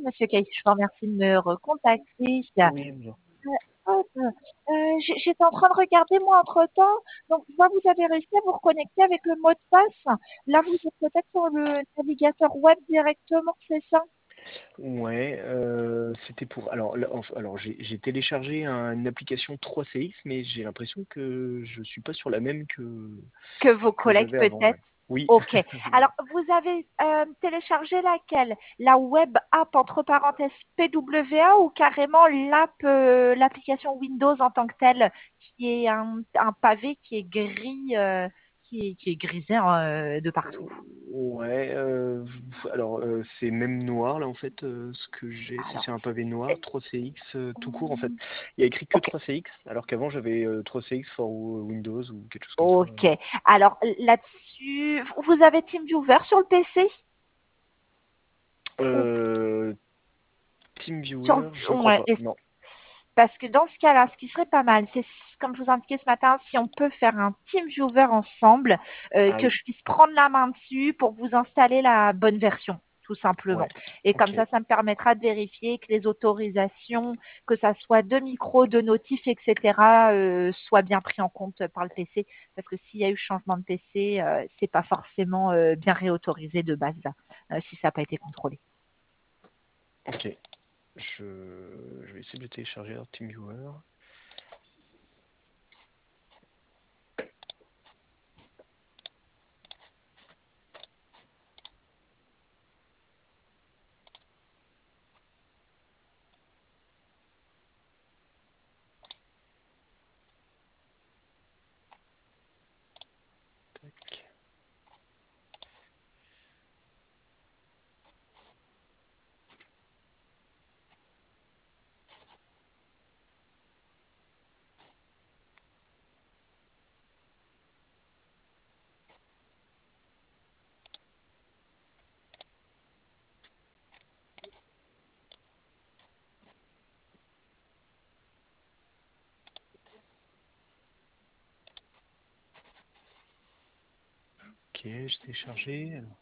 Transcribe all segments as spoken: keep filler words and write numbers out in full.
Monsieur Kay, je vous remercie de me recontacter. Oui, bonjour. Euh, hop, euh, j- J'étais en train de regarder moi entre-temps. Donc, là, vous avez réussi à vous reconnecter avec le mot de passe. Là, vous êtes peut-être sur le navigateur web directement, c'est ça? Ouais, euh, c'était pour. Alors, là, enf- alors j'ai j'ai téléchargé un- une application trois C X, mais j'ai l'impression que je suis pas sur la même que Que vos que collègues j'avais avant. peut-être. Ouais. Oui. Ok. Oui. Alors, vous avez euh, téléchargé laquelle? La web app entre parenthèses P W A ou carrément l'app, euh, l'application Windows en tant que telle, qui est un, un pavé qui est gris, euh, qui est, qui est grisé euh, de partout. Ouais. euh, alors, euh, c'est même noir là en fait. euh, ce que j'ai, c'est Alors, c'est un pavé noir, c'est- trois C X euh, tout court en fait. Il y a écrit que ok. trois C X, alors qu'avant j'avais euh, trois C X for Windows ou quelque chose comme ça. Ok. Alors là-dessus, vous avez TeamViewer sur le P C? Ou Euh, sur TeamViewer, je le... crois ouais, pas. Non. parce que dans ce cas-là, ce qui serait pas mal, c'est comme je vous indiquais ce matin, si on peut faire un team viewer ensemble, euh, Ah que oui. je puisse prendre la main dessus pour vous installer la bonne version, tout Ouais. simplement. Et comme Ok. ça, ça me permettra de vérifier que les autorisations, que ça soit de micro, de notif, et cetera, euh, soient bien pris en compte par le P C. Parce que s'il y a eu changement de P C, euh, c'est pas forcément euh, bien réautorisé de base, euh, si ça n'a pas été contrôlé. Ok. Je, je vais essayer de le télécharger alors TeamViewer. Tac. Ok, j'ai téléchargé. Alors,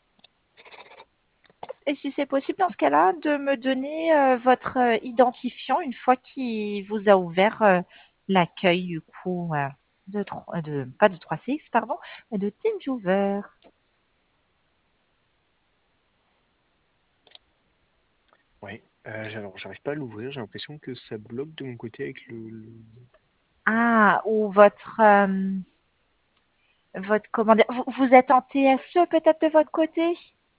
Et si c'est possible dans ce cas-là, de me donner euh, votre euh, identifiant une fois qu'il vous a ouvert euh, l'accueil du coup euh, de, tro- euh, de pas de trois C X pardon, mais de TeamViewer. ouais. Euh, j'ai- alors, j'arrive pas à l'ouvrir. J'ai l'impression que ça bloque de mon côté avec le. le- Ah, ou votre euh, votre comment dire, vous, vous êtes en T S E peut-être de votre côté?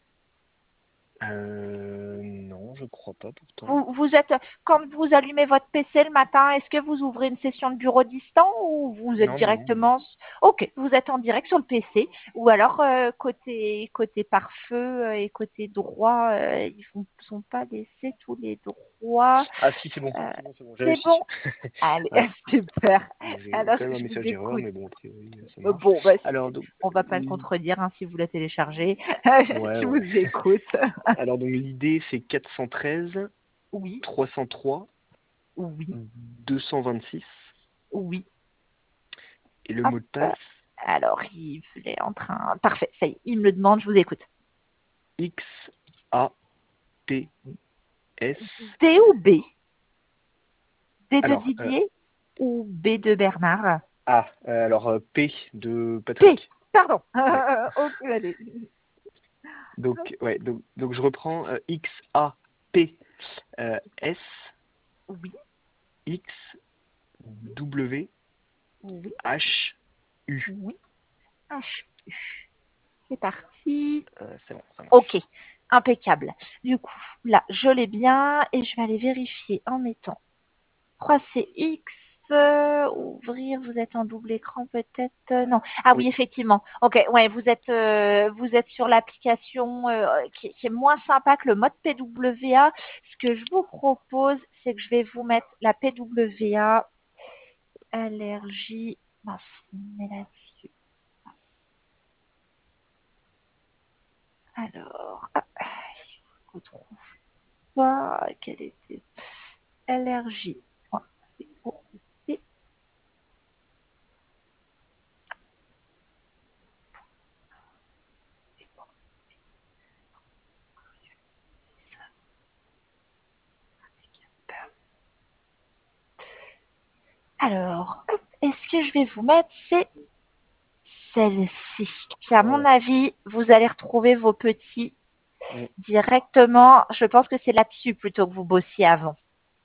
Euh, non, je crois pas pourtant. Vous, vous êtes, quand vous allumez votre P C le matin, est-ce que vous ouvrez une session de bureau distant ou vous êtes Non, non, non. directement, ok, vous êtes en direct sur le P C ou alors euh, côté côté pare-feu euh, et côté droit, euh, ils ne sont pas laissés tous les droits. Ah si, c'est bon. Euh, C'est bon, c'est bon. J'ai c'est réussi. bon. Allez, Ouais. super. Donc, j'ai Alors quand même un je vous message d'erreur, écoute. mais bon, a priori, ça Euh, marche. Bon, bah, Alors, donc, on va pas le l- contredire hein, si vous la téléchargez. ouais, Je ouais. vous écoute. Alors, donc, l'idée, c'est quatre cent treize, Oui, trois cent trois, oui, deux cent vingt-six. oui. Et le Hop. mot de passe, Alors, il est en train. Parfait, ça y est, il me le demande, je vous écoute. X A T S. D ou B? D de Alors, euh, Didier ou B de Bernard? ah, euh, alors euh, P de P, Patrick. pardon. Ouais. Ok, allez. Donc, ouais, donc, donc je reprends euh, X A P euh, S Oui, X W oui, H U. oui. H. C'est parti. Euh, c'est bon, ça Ok, marche. impeccable. Du coup, là, je l'ai bien et je vais aller vérifier en mettant trois C X. euh, ouvrir, vous êtes en double écran peut-être euh, non. Ah oui, Oui. effectivement. Ok, ouais, vous êtes euh, vous êtes sur l'application euh, qui, qui est moins sympa que le mode P W A. Ce que je vous propose, c'est que je vais vous mettre la P W A allergie. Mince, mais là-dessus. Alors, ah, je ne retrouve pas quelle était allergie. Point. Alors, est-ce que je vais vous mettre, c'est celle-ci. Qui, à mon Ouais. avis, vous allez retrouver vos petits Mm. directement. Je pense que c'est là-dessus plutôt que vous bossiez avant,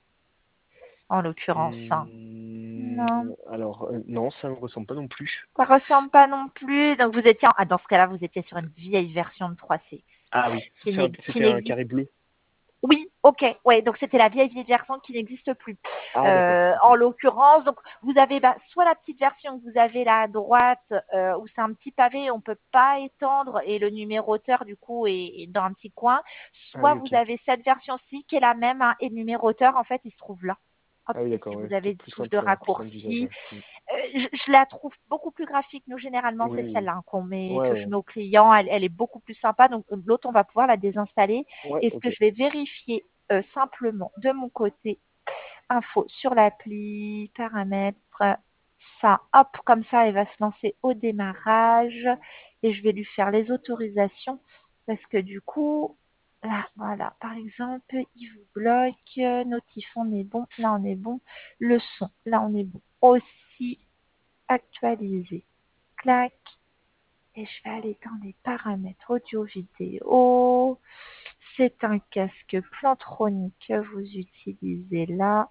en l'occurrence, hein. Hmm, Non, alors, euh, non, ça ne me ressemble pas non plus. ça ressemble pas non plus. Donc vous étiez en... ah, dans ce cas-là, vous étiez sur une vieille version de trois C Ah oui, qui c'est un- n'ex- qui c'était un n'existe. carré bleu. Oui, ok, ouais, donc c'était la vieille vieille version qui n'existe plus. Ah d'accord, Euh, ok. en l'occurrence, donc vous avez bah, soit la petite version que vous avez là à droite, euh, où c'est un petit pavé, on peut pas étendre et le numéroteur du coup est, est dans un petit coin, Ah soit oui, vous ok. avez cette version-ci qui est la même, hein, et le numéroteur en fait il se trouve là. Hop, Ah oui, si d'accord, vous ouais. avez Peut-être des plus touches de simple, euh, plus simple d'usage, raccourci, ouais. Mm. euh, je, je la trouve beaucoup plus graphique. Nous généralement Oui, c'est oui. celle-là, hein, qu'on met, Ouais, que je ouais. mets au client, elle, elle est beaucoup plus sympa. Donc l'autre on va pouvoir la désinstaller. Ouais, Et ce que ok. je vais vérifier euh, simplement de mon côté, info sur l'appli, paramètres, ça, hop, comme ça, elle va se lancer au démarrage et je vais lui faire les autorisations parce que du coup, là, voilà, par exemple, il vous bloque, euh, notif, on est bon, là on est bon, le son, là on est bon, aussi actualisé, clac, et je vais aller dans les paramètres audio vidéo. C'est un casque Plantronic que vous utilisez là.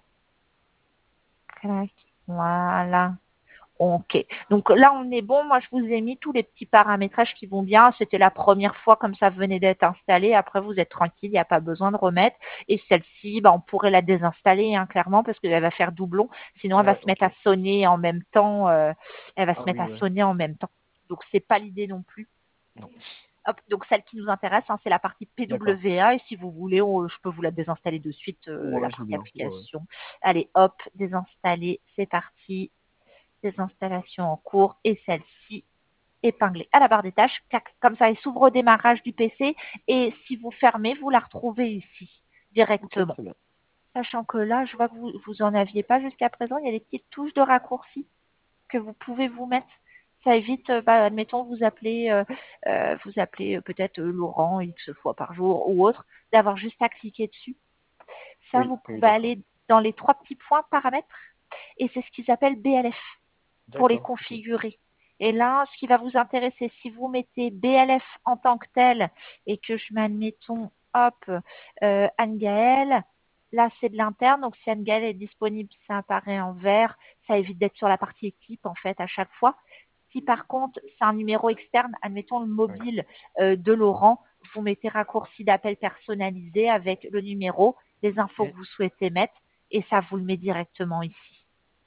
Clac. Voilà. Ok. Donc là, on est bon. Moi, je vous ai mis tous les petits paramétrages qui vont bien. C'était la première fois comme ça venait d'être installé. Après, vous êtes tranquille. Il n'y a pas besoin de remettre. Et celle-ci, bah, on pourrait la désinstaller, hein, clairement, parce qu'elle va faire doublon. Sinon, elle va Ouais, se mettre ok. à sonner en même temps. euh, elle va se Ah mettre oui, à ouais. sonner en même temps. Donc, c'est pas l'idée non plus. Non. Hop, donc celle qui nous intéresse, hein, c'est la partie D'accord. P W A et si vous voulez, on- je peux vous la désinstaller de suite, euh, la Ouais, je veux partie bien. Ouais, ouais. application. Allez, hop, désinstaller, c'est parti. Désinstallation en cours et celle-ci épinglée à la barre des tâches. Clac, comme ça, elle s'ouvre au démarrage du P C et si vous fermez, vous la retrouvez ici Ok, directement. très bien. Sachant que là, je vois que vous vous en aviez pas jusqu'à présent, il y a des petites touches de raccourci que vous pouvez vous mettre. Ça évite, euh, bah, admettons, vous appelez, euh, euh, vous appelez euh, peut-être euh, Laurent X fois par jour ou autre, d'avoir juste à cliquer dessus. Ça, Oui, vous oui, pouvez d'accord. aller dans les trois petits points paramètres et c'est ce qu'ils appellent B L F pour les D'accord, ok. configurer. Et là, ce qui va vous intéresser, si vous mettez B L F en tant que tel et que je mets, admettons, hop, euh, Anne-Gaëlle, là, c'est de l'interne. Donc, si Anne-Gaëlle est disponible, ça apparaît en vert. Ça évite d'être sur la partie équipe, en fait, à chaque fois. Si par contre, c'est un numéro externe, admettons le Ouais. mobile euh, de Laurent, vous mettez raccourci d'appel personnalisé avec le numéro, les infos Mm. que vous souhaitez mettre, et ça vous le met directement ici.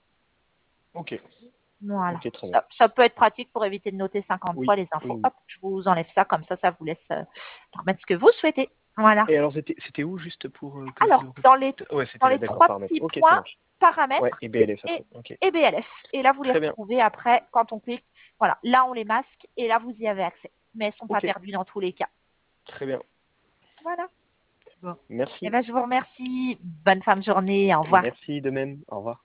Ok, Voilà. ok, très bien. Ça, ça peut être pratique pour éviter de noter cinquante fois Oui, les oui, infos. oui. Hop, je vous enlève ça, comme ça, ça vous laisse euh, remettre ce que vous souhaitez. Voilà. Et alors, c'était c'était où juste pour euh, que je Alors, le dans les, retrouve? Ouais, dans c'était là, les d'accord, trois paramètres. petits Ok, ça points, marche. Ouais, paramètres et B L F et, après. Ok, et B L F. Et là, vous les très bien. retrouvez après quand on clique. Voilà. Là, on les masque et là, vous y avez accès. Mais elles ne sont pas Ok, perdues dans tous les cas. très bien. Voilà. Bon. Eh Merci. ben, je vous remercie. Bonne fin de journée. Au revoir. Merci de même. Au revoir.